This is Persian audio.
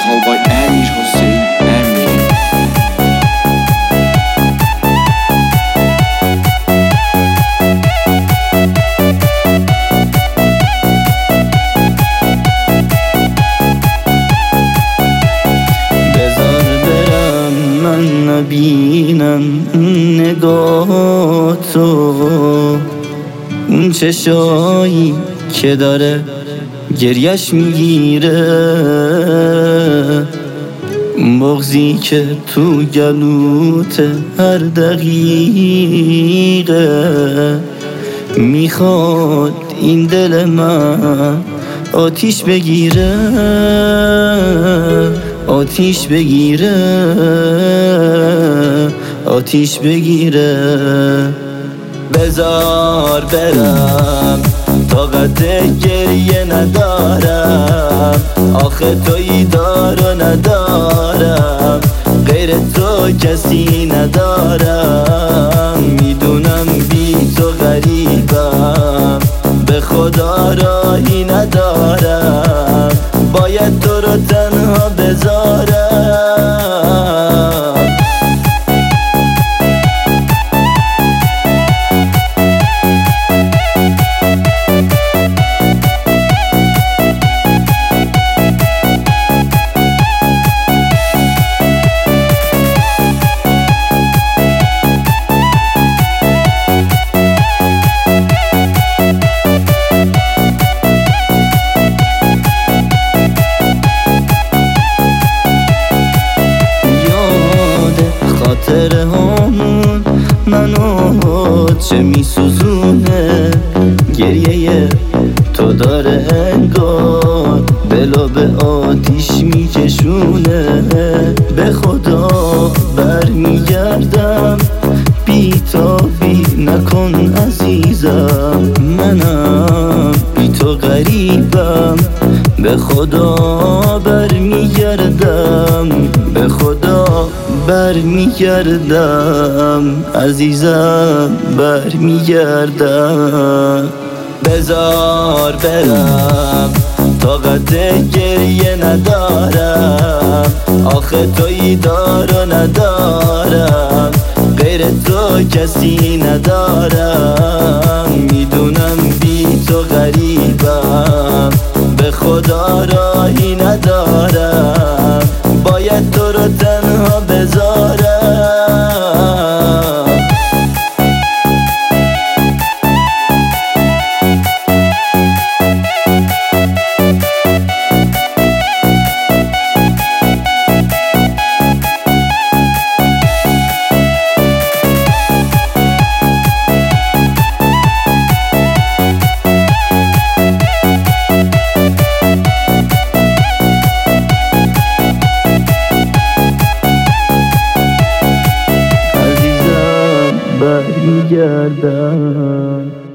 کالبای امیر حسین امیر. بذار برم من نبینم نگاه تو، اون چشایی که داره گریش میگیره، بغضی که تو گلوت هر دقیقه، میخواد این دل من آتیش بگیره، آتیش بگیره، آتیش بگیره. بذار برم طاقت گریه ندارم، آخه تویی دار و ندارم، غیر تو کسی ندارم، میدونم بی تو غریبم، به خدا راهی ندارم، باید تو رو تنها بذارم. خاطره هامون منو چه میسوزونه، گریه تو داره انگار دلو به آتیش میکشونه، به خدا برمیگردم بی‌تابی نکن عزیزم، منم بی تو غریبم، به خدا برمیگردم، به خدا برمیگردم عزیزم، برمیگردم. بذار برم طاقت گریه ندارم، آخه تویی دار و ندارم، غیر تو کسی ندارم، میدونم بی تو غریبم، به خدا راهی ندارم، باید تو رو تنها بذارم. برمیگردم.